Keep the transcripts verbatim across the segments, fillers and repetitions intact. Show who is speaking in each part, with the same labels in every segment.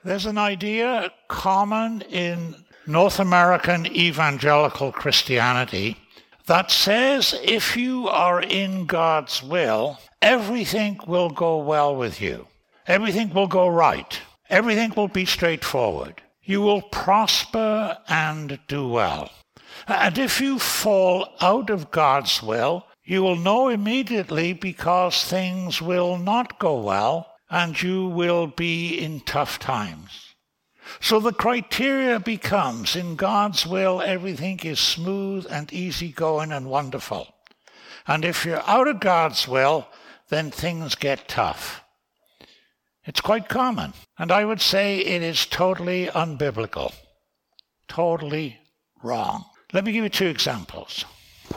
Speaker 1: There's an idea common in North American evangelical Christianity that says if you are in God's will, everything will go well with you. Everything will go right. Everything will be straightforward. You will prosper and do well. And if you fall out of God's will, you will know immediately because things will not go well and you will be in tough times. So the criteria becomes, in God's will, everything is smooth and easygoing and wonderful. And if you're out of God's will, then things get tough. It's quite common. And I would say it is totally unbiblical. Totally wrong. Let me give you two examples.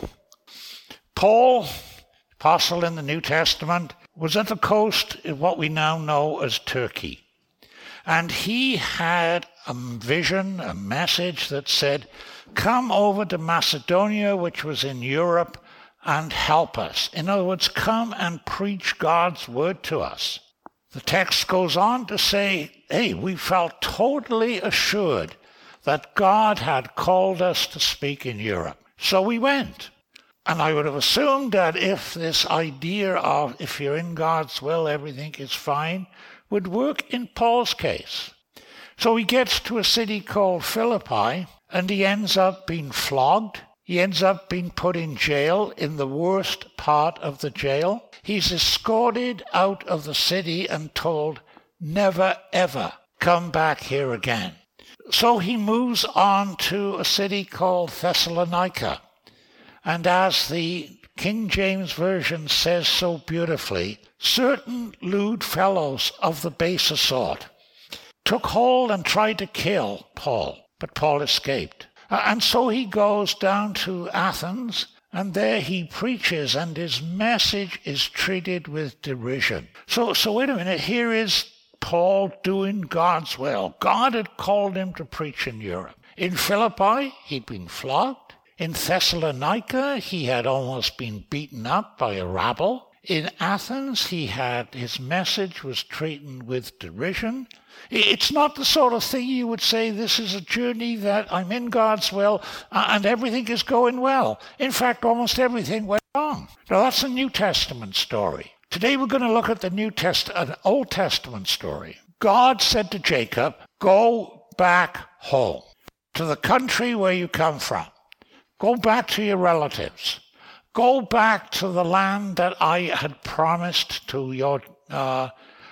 Speaker 1: Paul, apostle in the New Testament, was at the coast in what we now know as Turkey. And he had a vision, a message that said, come over to Macedonia, which was in Europe, and help us. In other words, come and preach God's word to us. The text goes on to say, hey, we felt totally assured that God had called us to speak in Europe. So we went. And I would have assumed that if this idea of if you're in God's will, everything is fine, would work in Paul's case. So he gets to a city called Philippi, and he ends up being flogged. He ends up being put in jail, in the worst part of the jail. He's escorted out of the city and told, never ever come back here again. So he moves on to a city called Thessalonica. And as the King James Version says so beautifully, certain lewd fellows of the baser sort took hold and tried to kill Paul, but Paul escaped. And so he goes down to Athens, and there he preaches, and his message is treated with derision. So, so wait a minute, here is Paul doing God's will. God had called him to preach in Europe. In Philippi, he'd been flogged. In Thessalonica, he had almost been beaten up by a rabble. In Athens, he had his message was treated with derision. It's not the sort of thing you would say, this is a journey that I'm in God's will and everything is going well. In fact, almost everything went wrong. Now, that's a New Testament story. Today, we're going to look at the New Test, an Old Testament story. God said to Jacob, go back home to the country where you come from. Go back to your relatives. Go back to the land that I had promised to your uh,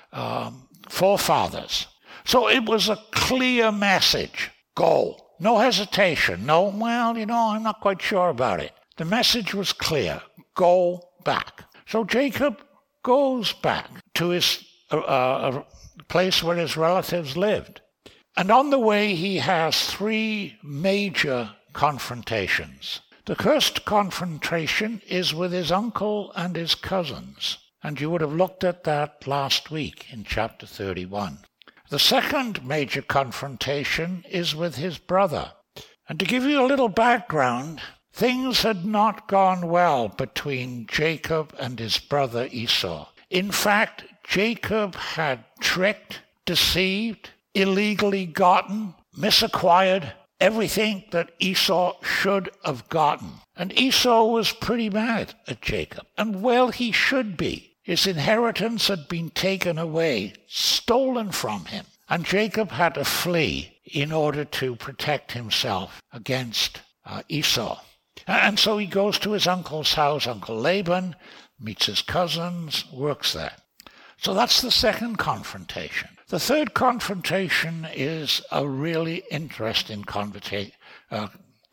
Speaker 1: um, forefathers. So it was a clear message. Go. No hesitation. No, well, you know, I'm not quite sure about it. The message was clear. Go back. So Jacob goes back to his uh, uh, place where his relatives lived. And on the way, he has three major confrontations. The first confrontation is with his uncle and his cousins, and you would have looked at that last week in chapter thirty-one. The second major confrontation is with his brother. And to give you a little background, things had not gone well between Jacob and his brother Esau. In fact, Jacob had tricked, deceived, illegally gotten, misacquired everything that Esau should have gotten. And Esau was pretty mad at Jacob. And well, he should be. His inheritance had been taken away, stolen from him. And Jacob had to flee in order to protect himself against uh, Esau. And so he goes to his uncle's house, Uncle Laban, meets his cousins, works there. So that's the second confrontation. The third confrontation is a really interesting conversa- uh,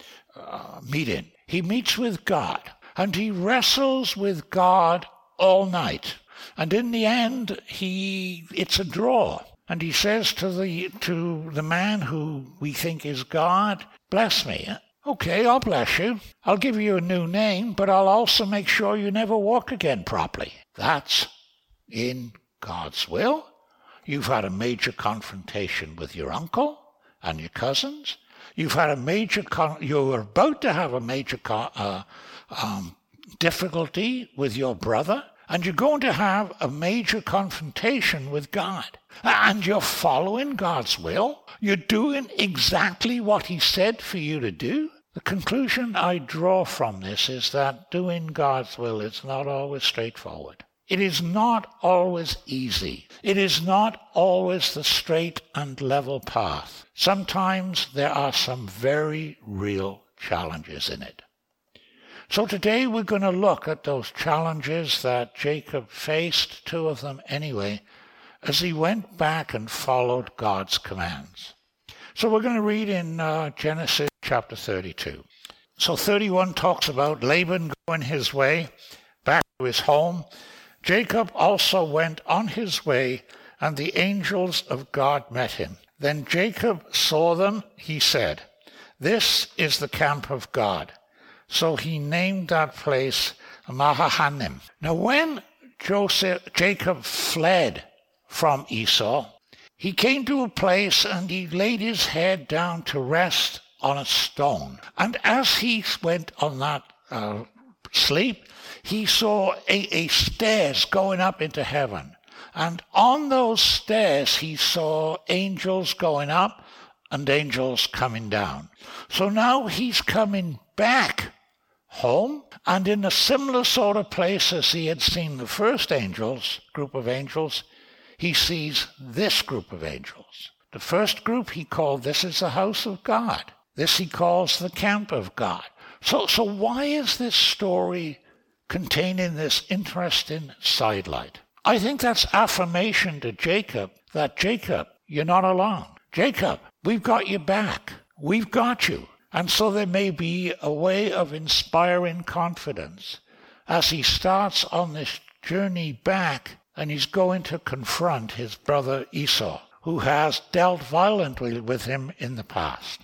Speaker 1: uh, meeting. He meets with God, and he wrestles with God all night. And in the end, he it's a draw. And he says to the to the man who we think is God, bless me. Okay, I'll bless you. I'll give you a new name, but I'll also make sure you never walk again properly. That's in God's will. You've had a major confrontation with your uncle and your cousins. You've had a major, con- you're about to have a major con- uh, um, difficulty with your brother. and you're going to have a major confrontation with God. And you're following God's will. You're doing exactly what he said for you to do. The conclusion I draw from this is that doing God's will is not always straightforward. It is not always easy. It is not always the straight and level path. Sometimes there are some very real challenges in it. So today we're going to look at those challenges that Jacob faced, two of them anyway, as he went back and followed God's commands. So we're going to read in uh, Genesis chapter thirty-two. So thirty-one talks about Laban going his way back to his home. Jacob also went on his way, and the angels of God met him. Then Jacob saw them, he said, "This is the camp of God." So he named that place Mahanaim. Now when Joseph, Jacob fled from Esau, he came to a place and he laid his head down to rest on a stone. And as he went on that uh, sleep, he saw a, a stairs going up into heaven. And on those stairs he saw angels going up and angels coming down. So now he's coming back home, and in a similar sort of place as he had seen the first angels, group of angels, he sees this group of angels. The first group he called, this is the house of God. This he calls the camp of God. So, so why is this story containing this interesting sidelight? I think that's affirmation to Jacob that, Jacob, you're not alone. Jacob, we've got you back. We've got you. And so there may be a way of inspiring confidence as he starts on this journey back, and he's going to confront his brother Esau, who has dealt violently with him in the past.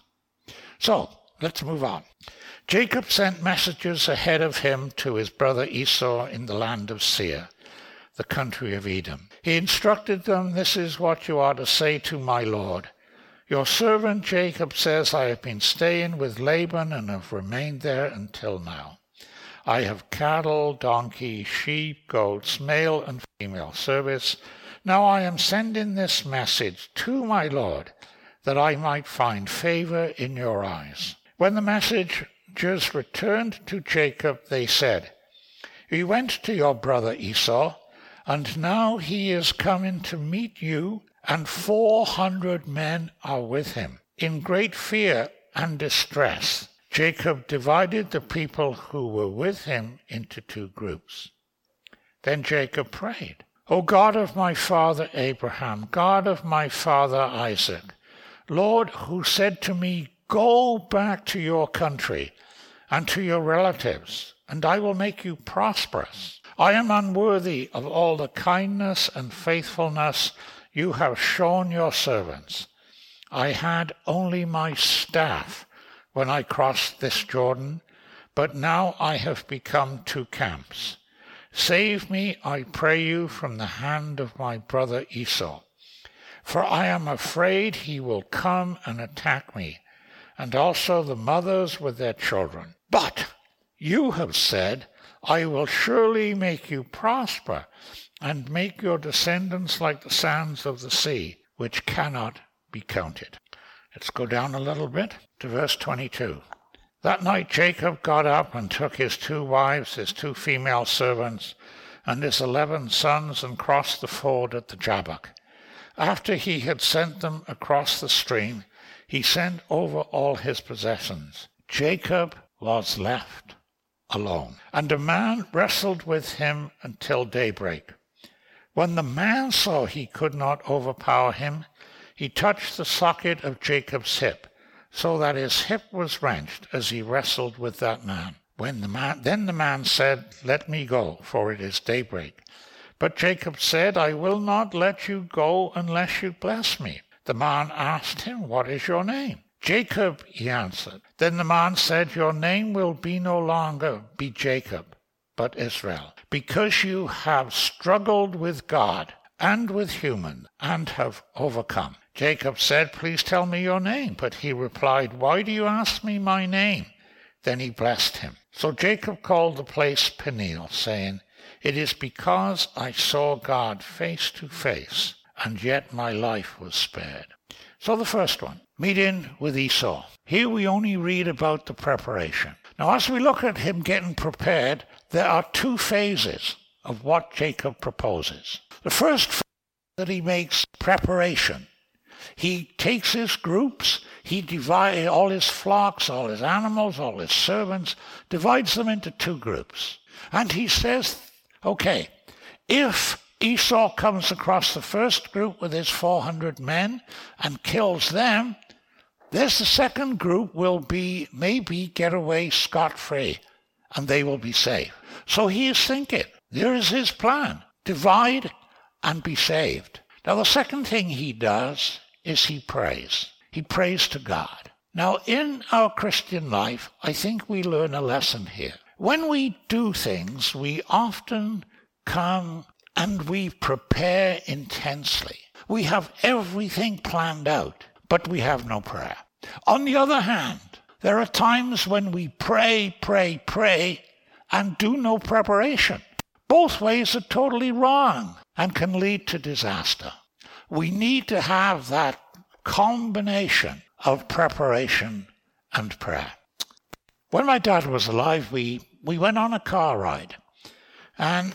Speaker 1: So, let's move on. Jacob sent messengers ahead of him to his brother Esau in the land of Seir, the country of Edom. He instructed them, "This is what you are to say to my lord. Your servant Jacob says, I have been staying with Laban and have remained there until now. I have cattle, donkeys, sheep, goats, male and female service. Now I am sending this message to my lord, that I might find favor in your eyes." When the messengers returned to Jacob, they said, "We went to your brother Esau, and now he is coming to meet you, and four hundred men are with him." In great fear and distress, Jacob divided the people who were with him into two groups. Then Jacob prayed, "O God of my father Abraham, God of my father Isaac, Lord, who said to me, 'Go back to your country and to your relatives, and I will make you prosperous.' I am unworthy of all the kindness and faithfulness you have shown your servants. I had only my staff when I crossed this Jordan, but now I have become two camps. Save me, I pray you, from the hand of my brother Esau, for I am afraid he will come and attack me, and also the mothers with their children. But you have said, I will surely make you prosper, and make your descendants like the sands of the sea, which cannot be counted." Let's go down a little bit to verse twenty-two. That night Jacob got up and took his two wives, his two female servants, and his eleven sons, and crossed the ford at the Jabbok. After he had sent them across the stream, he sent over all his possessions. Jacob was left alone, and a man wrestled with him until daybreak. When the man saw he could not overpower him, he touched the socket of Jacob's hip, so that his hip was wrenched as he wrestled with that man. When the man, then the man said, "Let me go, for it is daybreak." But Jacob said, "I will not let you go unless you bless me." The man asked him, "What is your name?" "Jacob," he answered. Then the man said, "Your name will be no longer be Jacob, but Israel, because you have struggled with God and with human, and have overcome." Jacob said, "Please tell me your name." But he replied, "Why do you ask me my name?" Then he blessed him. So Jacob called the place Peniel, saying, It is because I saw God face to face, and yet my life was spared. So the first one, meeting with Esau. Here we only read about the preparation. Now, as we look at him getting prepared, there are two phases of what Jacob proposes. The first phase that he makes preparation. He takes his groups, he divides all his flocks, all his animals, all his servants, divides them into two groups. And he says, okay, if Esau comes across the first group with his four hundred men and kills them, there's the second group will be, maybe get away scot-free, and they will be safe. So he is thinking, there is his plan, divide and be saved. Now the second thing he does is he prays. He prays to God. Now in our Christian life, I think we learn a lesson here. When we do things, we often come and we prepare intensely. We have everything planned out, but we have no prayer. On the other hand, there are times when we pray, pray, pray, and do no preparation. Both ways are totally wrong and can lead to disaster. We need to have that combination of preparation and prayer. When my dad was alive, we, we went on a car ride, and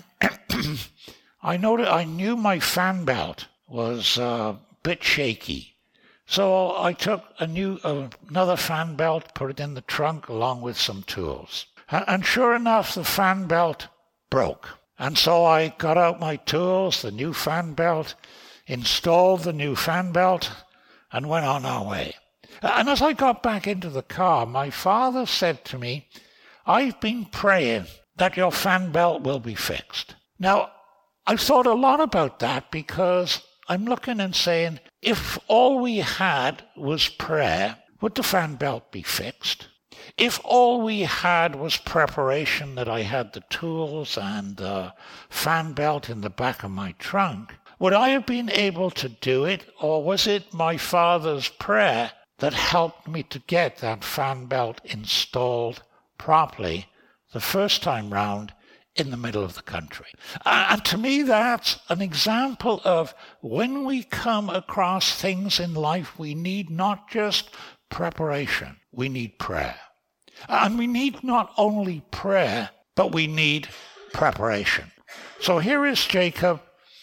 Speaker 1: I noted, I knew my fan belt was a bit shaky. So I took a new, uh, another fan belt, put it in the trunk along with some tools. And, and sure enough, the fan belt broke. And so I got out my tools, the new fan belt, installed the new fan belt, and went on our way. And as I got back into the car, my father said to me, I've been praying that your fan belt will be fixed. Now, I've thought a lot about that because I'm looking and saying, if all we had was prayer, would the fan belt be fixed? If all we had was preparation, that I had the tools and the fan belt in the back of my trunk, would I have been able to do it, or was it my father's prayer that helped me to get that fan belt installed properly the first time round in the middle of the country? And to me, that's an example of when we come across things in life, we need not just preparation, we need prayer. And we need not only prayer, but we need preparation. So here is Jacob.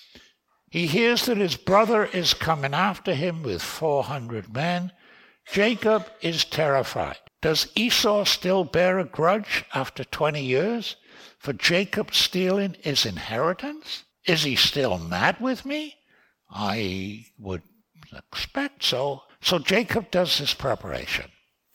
Speaker 1: He hears that his brother is coming after him with four hundred men. Jacob is terrified. Does Esau still bear a grudge after twenty years for Jacob stealing his inheritance? Is he still mad with me? I would expect so. So Jacob does his preparation.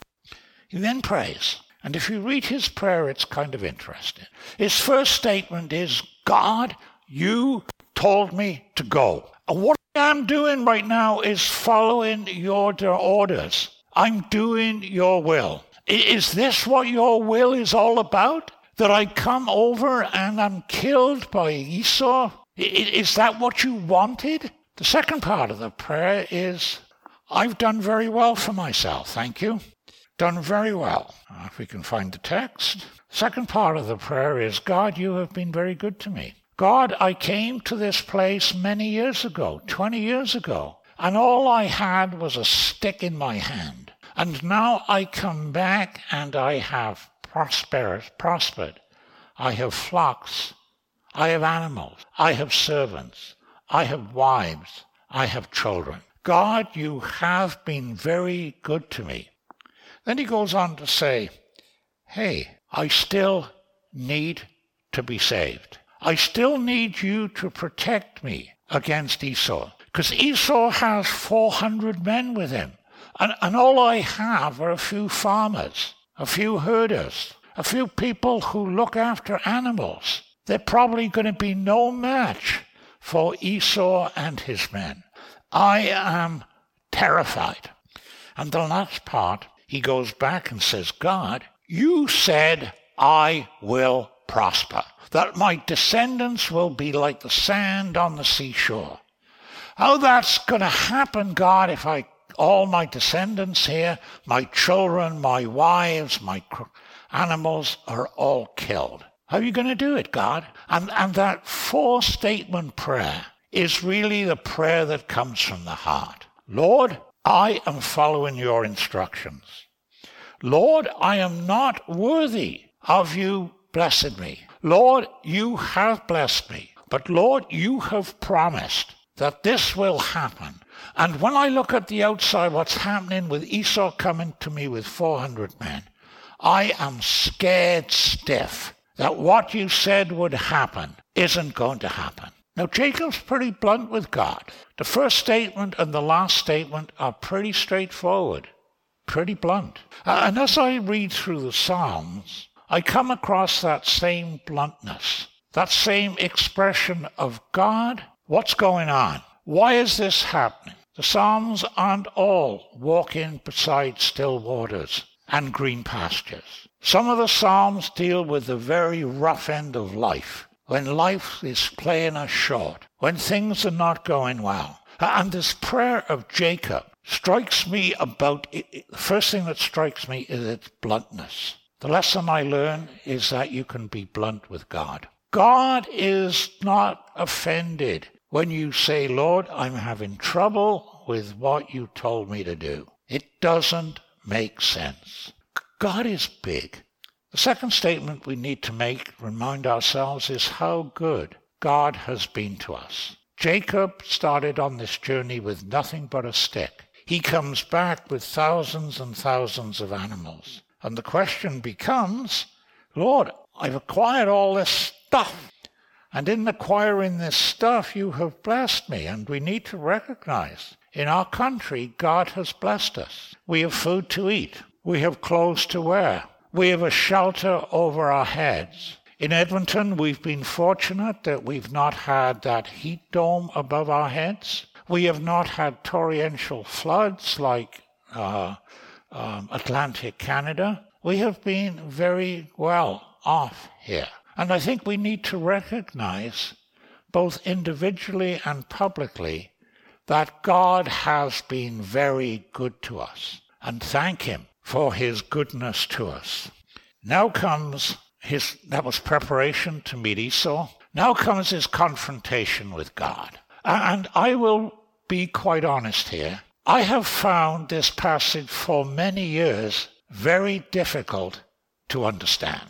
Speaker 1: He then prays. And if you read his prayer, it's kind of interesting. His first statement is, God, you told me to go. And what I'm doing right now is following your orders. I'm doing your will. Is this what your will is all about? That I come over and I'm killed by Esau? Is that what you wanted? The second part of the prayer is, I've done very well for myself, thank you. Done very well. If we can find the text. Second part of the prayer is, God, you have been very good to me. God, I came to this place many years ago, twenty years ago, and all I had was a stick in my hand. And now I come back and I have prospered, prospered. I have flocks. I have animals. I have servants. I have wives. I have children. God, you have been very good to me. Then he goes on to say, hey, I still need to be saved. I still need you to protect me against Esau. Because Esau has four hundred men with him. And, and all I have are a few farmers, a few herders, a few people who look after animals. They're probably going to be no match for Esau and his men. I am terrified. And the last part, he goes back and says, God, you said I will prosper, that my descendants will be like the sand on the seashore. How that's going to happen, God, if I all my descendants here, my children, my wives, my animals are all killed. How are you going to do it, God? And, and that four-statement prayer is really the prayer that comes from the heart. Lord, I am following your instructions. Lord, I am not worthy of you blessing me. Lord, you have blessed me. But Lord, you have promised that this will happen. And when I look at the outside, what's happening with Esau coming to me with four hundred men, I am scared stiff that what you said would happen isn't going to happen. Now, Jacob's pretty blunt with God. The first statement and the last statement are pretty straightforward, pretty blunt. Uh, and as I read through the Psalms, I come across that same bluntness, that same expression of, God, what's going on? Why is this happening? The Psalms aren't all walking beside still waters and green pastures. Some of the Psalms deal with the very rough end of life, when life is playing us short, when things are not going well. And this prayer of Jacob strikes me about, the first thing that strikes me is its bluntness. The lesson I learn is that you can be blunt with God. God is not offended when you say, Lord, I'm having trouble with what you told me to do. It doesn't make sense. God is big. The second statement we need to make, remind ourselves, is how good God has been to us. Jacob started on this journey with nothing but a stick. He comes back with thousands and thousands of animals. And the question becomes, Lord, I've acquired all this stuff. And in acquiring this stuff, you have blessed me. And we need to recognize, in our country, God has blessed us. We have food to eat. We have clothes to wear. We have a shelter over our heads. In Edmonton, we've been fortunate that we've not had that heat dome above our heads. We have not had torrential floods like uh, um, Atlantic Canada. We have been very well off here. And I think we need to recognize, both individually and publicly, that God has been very good to us, and thank him for his goodness to us. Now comes his, that was preparation to meet Esau. Now comes his confrontation with God. And I will be quite honest here. I have found this passage for many years very difficult to understand.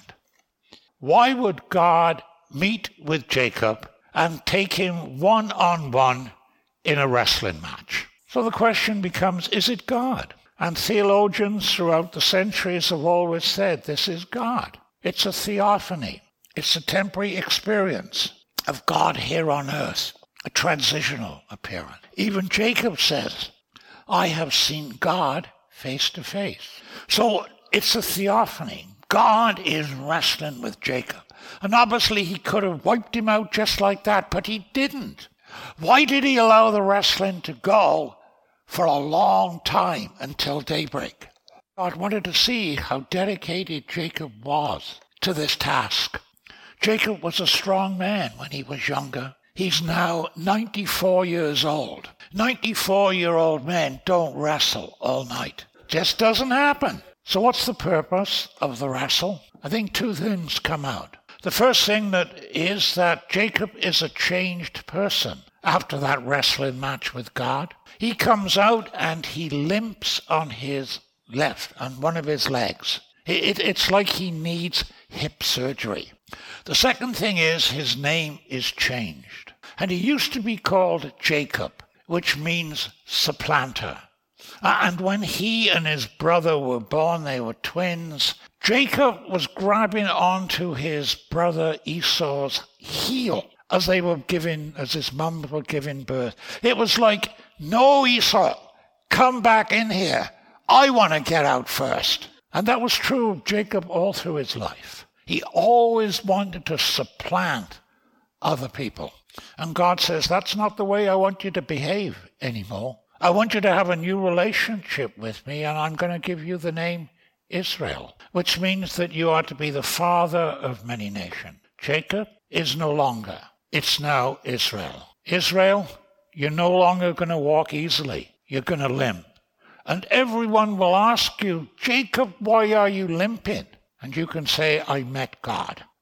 Speaker 1: Why would God meet with Jacob and take him one-on-one in a wrestling match? So the question becomes, is it God? And theologians throughout the centuries have always said this is God. It's a theophany. It's a temporary experience of God here on earth, a transitional appearance. Even Jacob says, I have seen God face to face. So it's a theophany. God is wrestling with Jacob. And obviously he could have wiped him out just like that, but he didn't. Why did he allow the wrestling to go for a long time until daybreak? God wanted to see how dedicated Jacob was to this task. Jacob was a strong man when he was younger. He's now ninety-four years old. ninety-four-year-old men don't wrestle all night. Just doesn't happen. So what's the purpose of the wrestle? I think two things come out. The first thing that is that Jacob is a changed person after that wrestling match with God. He comes out and he limps on his left, on one of his legs. It, it, it's like he needs hip surgery. The second thing is his name is changed. And he used to be called Jacob, which means supplanter. And when he and his brother were born, they were twins, Jacob was grabbing onto his brother Esau's heel as they were giving, as his mum were giving birth. It was like, no, Esau, come back in here. I want to get out first. And that was true of Jacob all through his life. He always wanted to supplant other people. And God says, that's not the way I want you to behave anymore. I want you to have a new relationship with me, and I'm going to give you the name Israel, which means that you are to be the father of many nations. Jacob is no longer. It's now Israel. Israel, you're no longer going to walk easily. You're going to limp. And everyone will ask you, Jacob, why are you limping? And you can say, I met God.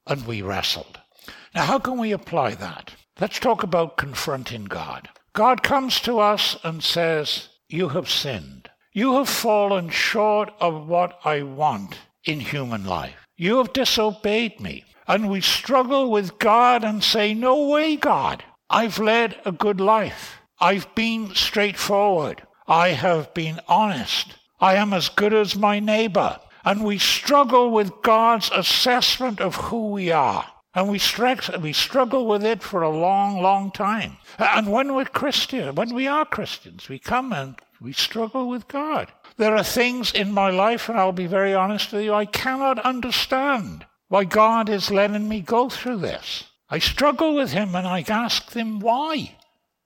Speaker 1: and we wrestled. Now, how can we apply that? Let's talk about confronting God. God comes to us and says, you have sinned. You have fallen short of what I want in human life. You have disobeyed me. And we struggle with God and say, no way, God. I've led a good life. I've been straightforward. I have been honest. I am as good as my neighbor. And we struggle with God's assessment of who we are. And we, str- we struggle with it for a long, long time. And when we're Christian, when we are Christians, we come and we struggle with God. There are things in my life, and I'll be very honest with you, I cannot understand why God is letting me go through this. I struggle with him and I ask him, why?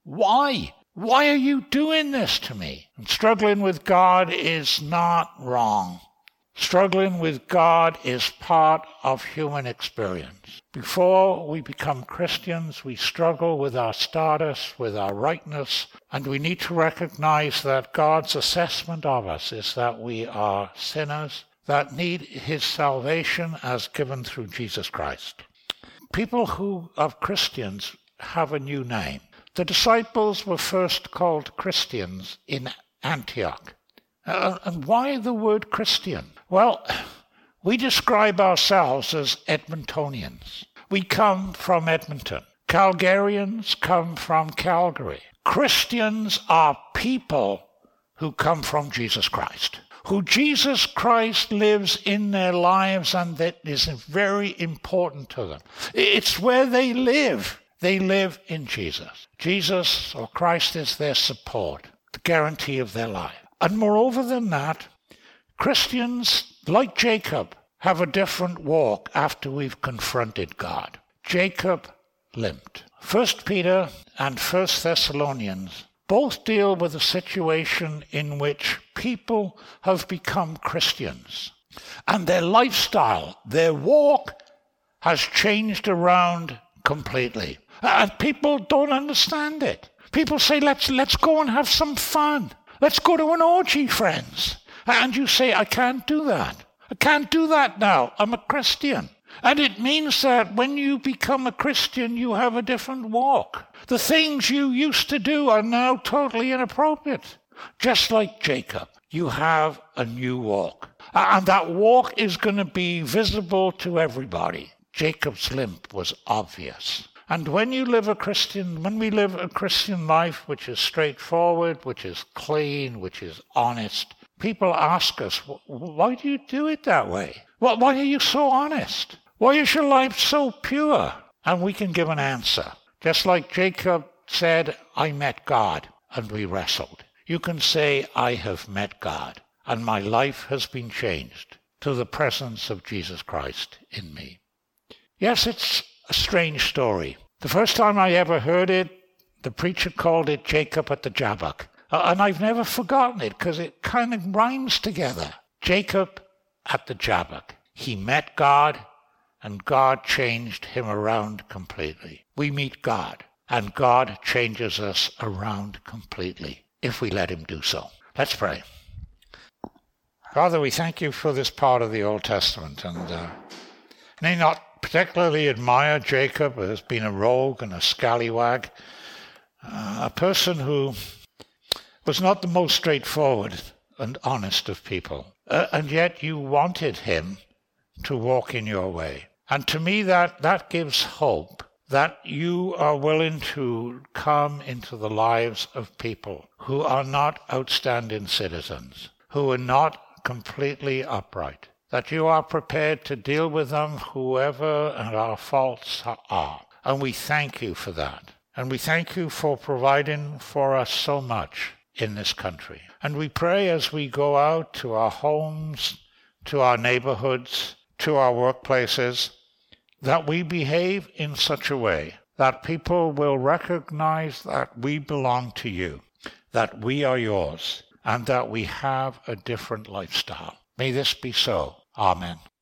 Speaker 1: Why? Why are you doing this to me? And struggling with God is not wrong. Struggling with God is part of human experience. Before we become Christians, we struggle with our status, with our rightness, and we need to recognize that God's assessment of us is that we are sinners that need his salvation as given through Jesus Christ. People who are Christians have a new name. The disciples were first called Christians in Antioch. Uh, and why the word Christian? Well, we describe ourselves as Edmontonians. We come from Edmonton. Calgarians come from Calgary. Christians are people who come from Jesus Christ, who Jesus Christ lives in their lives, and that is very important to them. It's where they live. They live in Jesus. Jesus or Christ is their support, the guarantee of their life. And moreover than that, Christians, like Jacob, have a different walk after we've confronted God. Jacob limped. First Peter and First Thessalonians both deal with a situation in which people have become Christians. And their lifestyle, their walk, has changed around completely. And people don't understand it. People say, let's let's go and have some fun. Let's go to an orgy, friends. And you say, I can't do that. I can't do that now. I'm a Christian. And it means that when you become a Christian, you have a different walk. The things you used to do are now totally inappropriate. Just like Jacob, you have a new walk. And that walk is going to be visible to everybody. Jacob's limp was obvious. And when you live a Christian, when we live a Christian life, which is straightforward, which is clean, which is honest, people ask us, why do you do it that way? Why are you so honest? Why is your life so pure? And we can give an answer. Just like Jacob said, I met God, and we wrestled. You can say, I have met God, and my life has been changed to the presence of Jesus Christ in me. Yes, it's a strange story. The first time I ever heard it, the preacher called it Jacob at the Jabbok. Uh, and I've never forgotten it because it kind of rhymes together. Jacob at the Jabbok. He met God, and God changed him around completely. We meet God, and God changes us around completely if we let him do so. Let's pray. Father, we thank you for this part of the Old Testament, and uh, may not particularly admire Jacob as being a rogue and a scallywag, uh, a person who was not the most straightforward and honest of people. Uh, and yet you wanted him to walk in your way. And to me that, that gives hope that you are willing to come into the lives of people who are not outstanding citizens, who are not completely upright, that you are prepared to deal with them, whoever and our faults are. And we thank you for that. And we thank you for providing for us so much in this country. And we pray as we go out to our homes, to our neighborhoods, to our workplaces, that we behave in such a way that people will recognize that we belong to you, that we are yours, and that we have a different lifestyle. May this be so. Amen.